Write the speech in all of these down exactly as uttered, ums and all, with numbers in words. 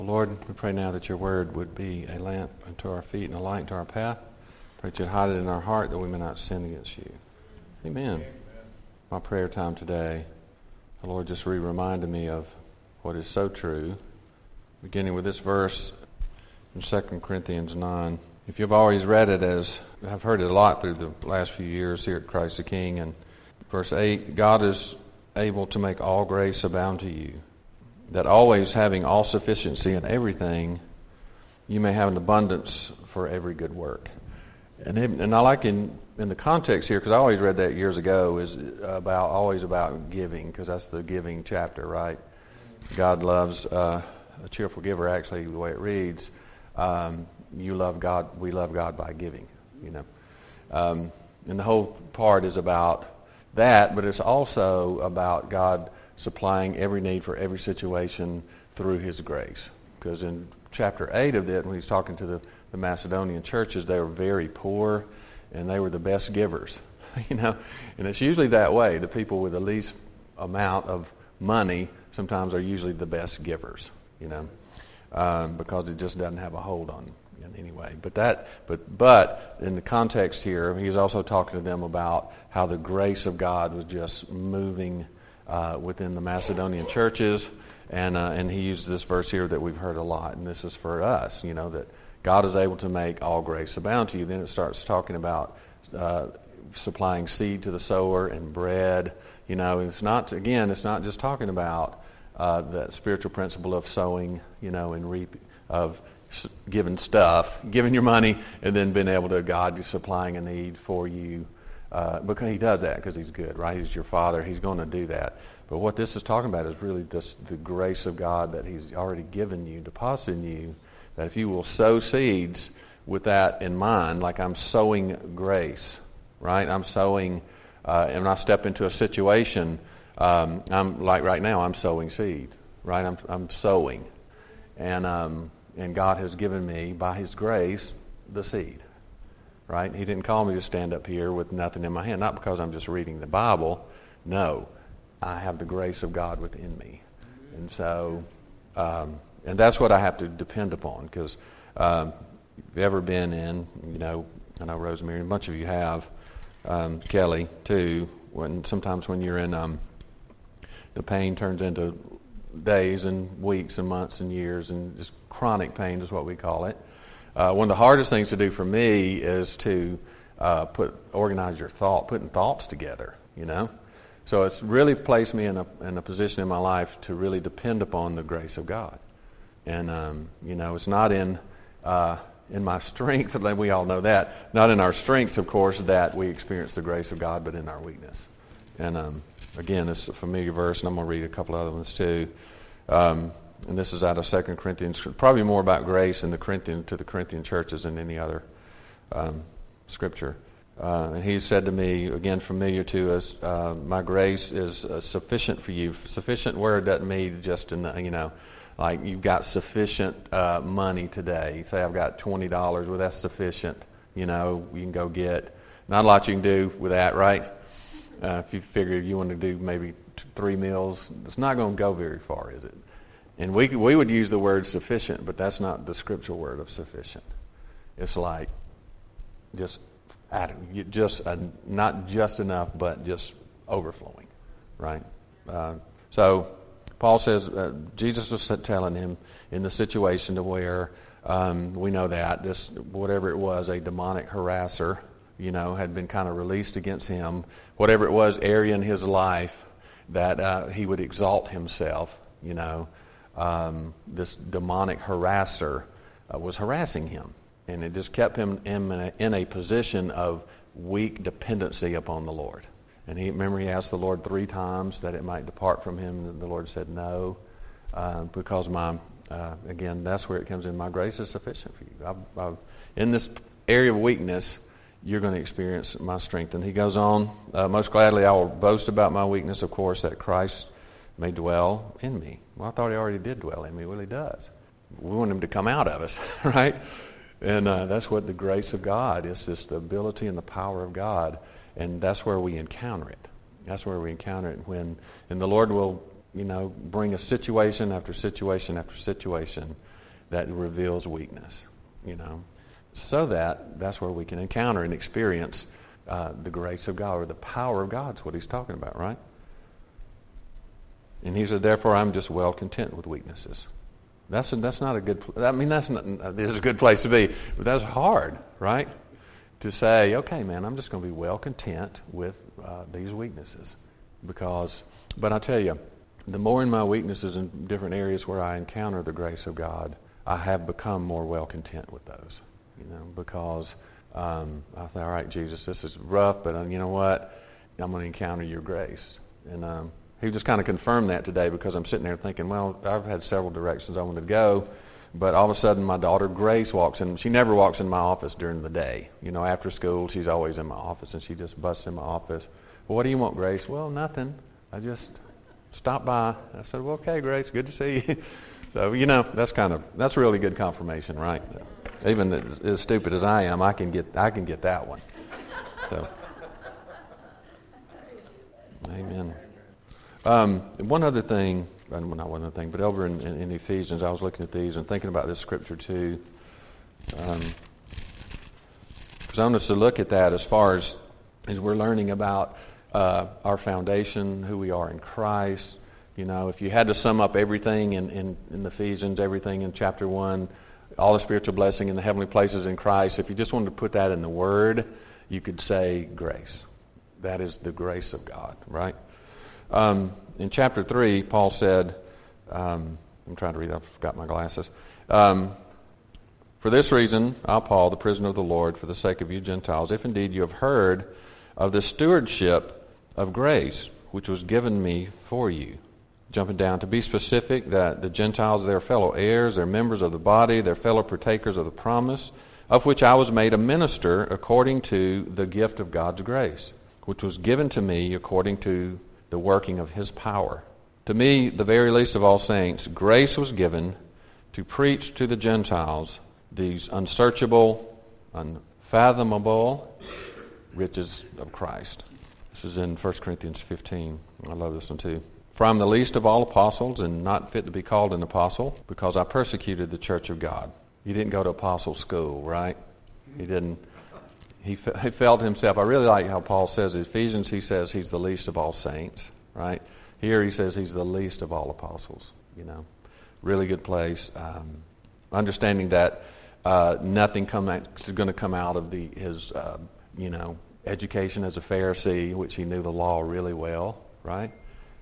Lord, we pray now that your word would be a lamp unto our feet and a light unto our path. Pray that you'd hide it in our heart that we may not sin against you. Amen. Amen. My prayer time today, the Lord just re-reminded me of what is so true, beginning with this verse in Second Corinthians nine. If you've always read it, as I've heard it a lot through the last few years here at Christ the King, and verse eight, God is able to make all grace abound to you, that always having all sufficiency in everything, you may have an abundance for every good work. And it, and I like in, in the context here, because I always read that years ago, is about always about giving, because that's the giving chapter, right? God loves uh, a cheerful giver, actually, the way it reads. Um, you love God, we love God by giving, you know. Um, and the whole part is about that, but it's also about God supplying every need for every situation through his grace. Because in chapter eight of it, when he's talking to the, the Macedonian churches, they were very poor, and they were the best givers, you know. And it's usually that way. The people with the least amount of money sometimes are usually the best givers, you know, um, because it just doesn't have a hold on in any way. But that, but but in the context here, he's also talking to them about how the grace of God was just moving Uh, within the Macedonian churches, and uh, and he used this verse here that we've heard a lot, and this is for us, you know, that God is able to make all grace abound to you. Then it starts talking about uh, supplying seed to the sower and bread. You know, it's not, again, it's not just talking about uh, that spiritual principle of sowing, you know, and reap, of giving stuff, giving your money, and then being able to, God supplying a need for you. Uh, because he does that because he's good, right? He's your father. He's going to do that. But what this is talking about is really this, the grace of God that he's already given you, deposited in you, that if you will sow seeds with that in mind, like I'm sowing grace, right? I'm sowing, uh, and when I step into a situation, um, I'm like right now, I'm sowing seed, right? I'm, I'm sowing. And, um, and God has given me, by his grace, the seed. Right? He didn't call me to stand up here with nothing in my hand, not because I'm just reading the Bible. No, I have the grace of God within me. And so, um, and that's what I have to depend upon, because um, if you've ever been in, you know, I know Rosemary, a bunch of you have, um, Kelly too, when sometimes when you're in, um, the pain turns into days and weeks and months and years, and just chronic pain is what we call it. Uh, one of the hardest things to do for me is to uh, put organize your thought, putting thoughts together, you know. So it's really placed me in a in a position in my life to really depend upon the grace of God. And, um, you know, it's not in uh, in my strength, we all know that, not in our strength, of course, that we experience the grace of God, but in our weakness. And, um, again, it's a familiar verse, and I'm going to read a couple other ones too. Um And this is out of Second Corinthians, probably more about grace in the Corinthian to the Corinthian churches than any other um, scripture. Uh, and he said to me, again, familiar to us, uh, my grace is uh, sufficient for you. Sufficient word doesn't mean just, in, you know, like you've got sufficient uh, money today. You say, I've got twenty dollars. Well, that's sufficient. You know, you can go get. Not a lot you can do with that, right? Uh, if you figure you want to do maybe t- three meals, it's not going to go very far, is it? And we we would use the word sufficient, but that's not the scriptural word of sufficient. It's like just just uh, not just enough, but just overflowing, right? Uh, so Paul says uh, Jesus was telling him in the situation to where um, we know that this whatever it was, a demonic harasser, you know, had been kind of released against him. Whatever it was, area in his life that uh, he would exalt himself, you know. Um, this demonic harasser uh, was harassing him, and it just kept him in a, in a position of weak dependency upon the Lord. And he remember he asked the Lord three times that it might depart from him, and the Lord said no, uh, because my uh, again that's where it comes in. My grace is sufficient for you. I've, I've, in this area of weakness, you're going to experience my strength. And he goes on, uh, most gladly I will boast about my weakness, of course, that Christ may dwell in me. Well, I thought he already did dwell in me. Well, he does. We want him to come out of us, right? And uh, that's what the grace of God is, just the ability and the power of God. And that's where we encounter it. That's where we encounter it when, and the Lord will, you know, bring a situation after situation after situation that reveals weakness, you know, so that that's where we can encounter and experience uh, the grace of God, or the power of God is what he's talking about, right? And he said, therefore, I'm just well content with weaknesses. That's a, that's not a good, I mean, that's not, it's a good place to be, but that's hard, right? To say, okay, man, I'm just going to be well content with uh, these weaknesses. Because, but I tell you, the more in my weaknesses in different areas where I encounter the grace of God, I have become more well content with those, you know, because um, I thought, all right, Jesus, this is rough, but uh, you know what? I'm going to encounter your grace. And um, he just kind of confirmed that today, because I'm sitting there thinking, well, I've had several directions I wanted to go, but all of a sudden my daughter Grace walks in. She never walks in my office during the day. You know, after school, she's always in my office, and she just busts in my office. Well, what do you want, Grace? Well, nothing. I just stopped by. I said, well, okay, Grace, good to see you. So, you know, that's kind of, that's really good confirmation, right? Even as, as stupid as I am, I can get, I can get that one. So, amen. Um, one other thing, well, not one other thing, but over in, in, in Ephesians, I was looking at these and thinking about this scripture too. Um, because I want us to look at that as far as, as we're learning about uh, our foundation, who we are in Christ. You know, if you had to sum up everything in, in, in Ephesians, everything in chapter one, all the spiritual blessing in the heavenly places in Christ, if you just wanted to put that in the Word, you could say grace. That is the grace of God, right? Um, in chapter three, Paul said, um, I'm trying to read, I forgot my glasses. Um, For this reason, I, Paul, the prisoner of the Lord, for the sake of you Gentiles, if indeed you have heard of the stewardship of grace, which was given me for you. Jumping down, to be specific, that the Gentiles, their fellow heirs, they're members of the body, they're fellow partakers of the promise, of which I was made a minister according to the gift of God's grace, which was given to me according to the working of his power. To me, the very least of all saints, grace was given to preach to the Gentiles these unsearchable, unfathomable riches of Christ. This is in First Corinthians fifteen. I love this one too. For I'm the least of all apostles, and not fit to be called an apostle, because I persecuted the church of God. He didn't go to apostle school, right? He didn't. He, he felt himself. I really like how Paul says in Ephesians, he says he's the least of all saints, right? Here he says he's the least of all apostles, you know. Really good place. Um, understanding that uh, nothing come out, is going to come out of the his, uh, you know, education as a Pharisee, which he knew the law really well, right?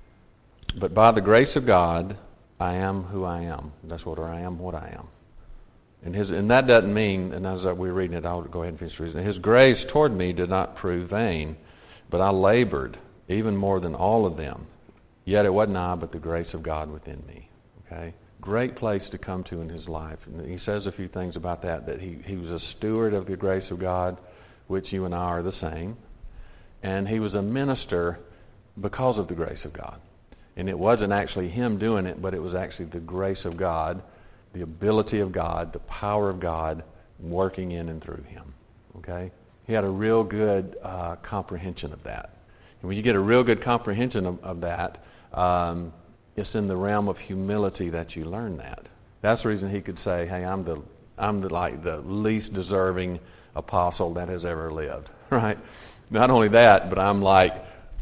But by the grace of God, I am who I am. That's what I am, what I am. And his, and that doesn't mean, and as we're reading it, I'll go ahead and finish reading it. His grace toward me did not prove vain, but I labored even more than all of them. Yet it wasn't I, but the grace of God within me. Okay? Great place to come to in his life. And he says a few things about that, that he, he was a steward of the grace of God, which you and I are the same. And he was a minister because of the grace of God. And it wasn't actually him doing it, but it was actually the grace of God, the ability of God, the power of God working in and through him. Okay? He had a real good uh, comprehension of that. And when you get a real good comprehension of, of that, um, it's in the realm of humility that you learn that. That's the reason he could say, hey, I'm the I'm the like the least deserving apostle that has ever lived. Right? Not only that, but I'm like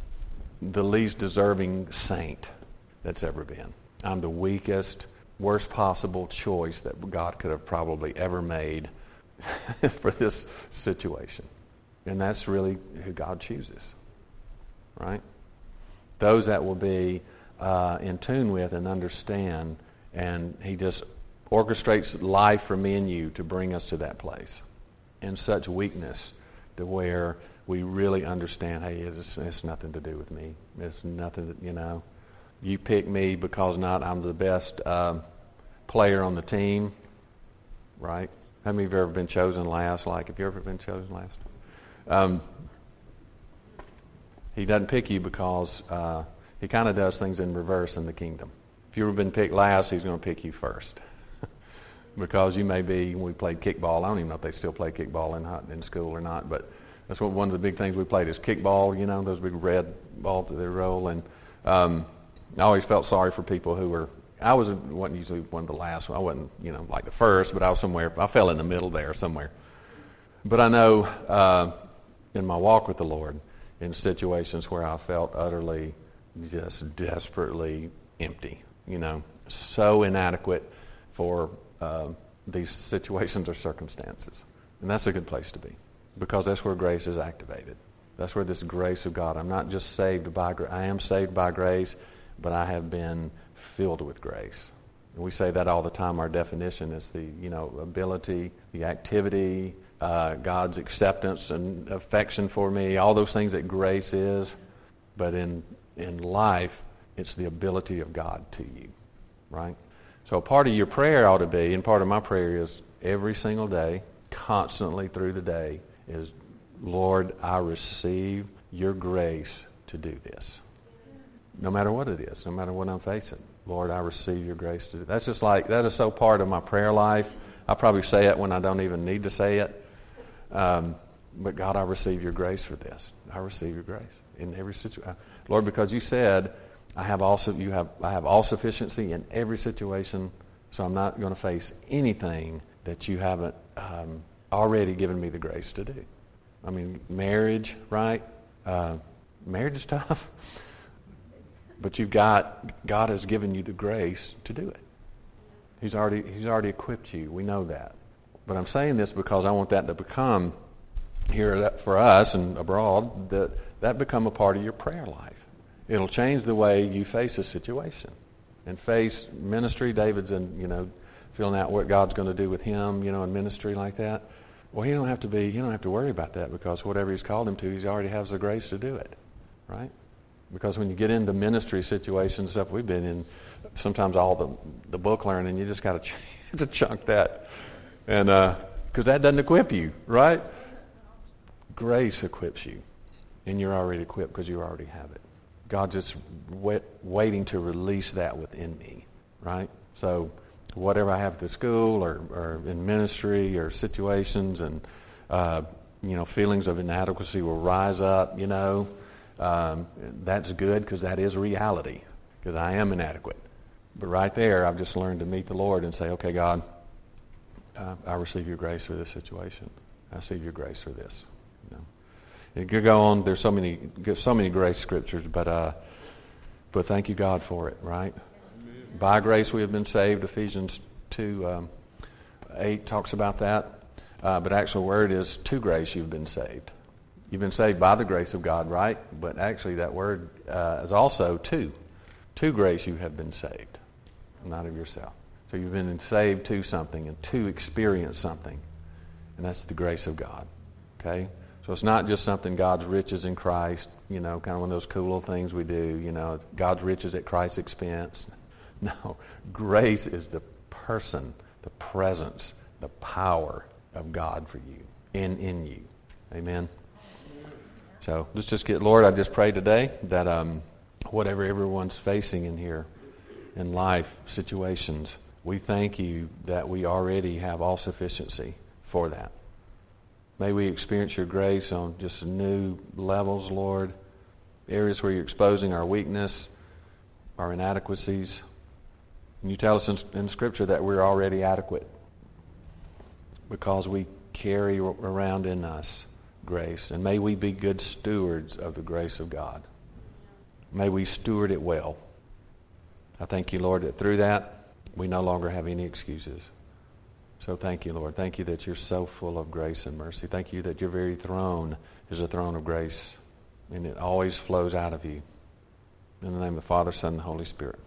the least deserving saint that's ever been. I'm the weakest, worst possible choice that God could have probably ever made for this situation. And that's really who God chooses. Right? Those that will be uh, in tune with and understand, and he just orchestrates life for me and you to bring us to that place in such weakness to where we really understand, hey, it's, it's nothing to do with me. It's nothing that, you know, you pick me because not I'm the best um, player on the team, right? How many of you have ever been chosen last? Like, have you ever been chosen last? Um, he doesn't pick you because uh, he kind of does things in reverse in the kingdom. If you've ever been picked last, he's going to pick you first. Because you may be, when we played kickball, I don't even know if they still play kickball in, in school or not, but that's what one of the big things we played is kickball, you know, those big red balls that they roll. And um, I always felt sorry for people who were I was wasn't usually one of the last. I wasn't, you know, like the first, but I was somewhere. I fell in the middle there somewhere. But I know uh, in my walk with the Lord, in situations where I felt utterly, just desperately empty, you know, so inadequate for uh, these situations or circumstances. And that's a good place to be, because that's where grace is activated. That's where this grace of God, I'm not just saved by grace, I am saved by grace, but I have been filled with grace. And we say that all the time. Our definition is the, you know, ability, the activity, uh, God's acceptance and affection for me, all those things that grace is. But in in life, it's the ability of God to you, right? So a part of your prayer ought to be, and part of my prayer is every single day, constantly through the day, is, Lord, I receive your grace to do this. No matter what it is, no matter what I'm facing. Lord, I receive your grace to do. That's just like, that is so part of my prayer life. I probably say it when I don't even need to say it. Um, but God, I receive your grace for this. I receive your grace in every situation. Lord, because you said, I have also you have I have all sufficiency in every situation, so I'm not going to face anything that you haven't um, already given me the grace to do. I mean, marriage, right? Uh, marriage is tough. But you've got, God has given you the grace to do it. He's already He's already equipped you. We know that. But I'm saying this because I want that to become, here for us and abroad, that that become a part of your prayer life. It'll change the way you face a situation. And face ministry, David's in, you know, filling out what God's going to do with him, you know, in ministry like that. Well, he don't have to be, he don't have to worry about that, because whatever he's called him to, he already has the grace to do it, right? Because when you get into ministry situations, stuff we've been in, sometimes all the the book learning, you just got to to chunk that, and because uh, that doesn't equip you, right? Grace equips you, and you're already equipped because you already have it. God just wait, waiting to release that within me, right? So whatever I have at the school or, or in ministry or situations, and uh, you know, feelings of inadequacy will rise up, you know. Um, that's good, because that is reality, because I am inadequate. But right there, I've just learned to meet the Lord and say, okay, God, uh, I receive your grace for this situation. I receive your grace for this. You know, it could go on. There's so many, so many grace scriptures, but uh, but thank you, God, for it. Right? Amen. By grace we have been saved. Ephesians two um, eight talks about that, uh, but actual word is to grace you've been saved. You've been saved by the grace of God, right? But actually that word uh, is also to. To grace you have been saved, not of yourself. So you've been saved to something and to experience something. And that's the grace of God, okay? So it's not just something, God's riches in Christ, you know, kind of one of those cool little things we do, you know, God's riches at Christ's expense. No, grace is the person, the presence, the power of God for you, in, in you. Amen? So let's just get, Lord, I just pray today that um, whatever everyone's facing in here, in life situations, we thank you that we already have all sufficiency for that. May we experience your grace on just new levels, Lord, areas where you're exposing our weakness, our inadequacies. And you tell us in, in Scripture that we're already adequate because we carry around in us grace. And may we be good stewards of the grace of God. May we steward it well. I thank you, Lord, that through that we no longer have any excuses. So thank you, Lord. Thank you that you're so full of grace and mercy. Thank you that your very throne is a throne of grace, and it always flows out of you. In the name of the Father, Son, and the Holy Spirit.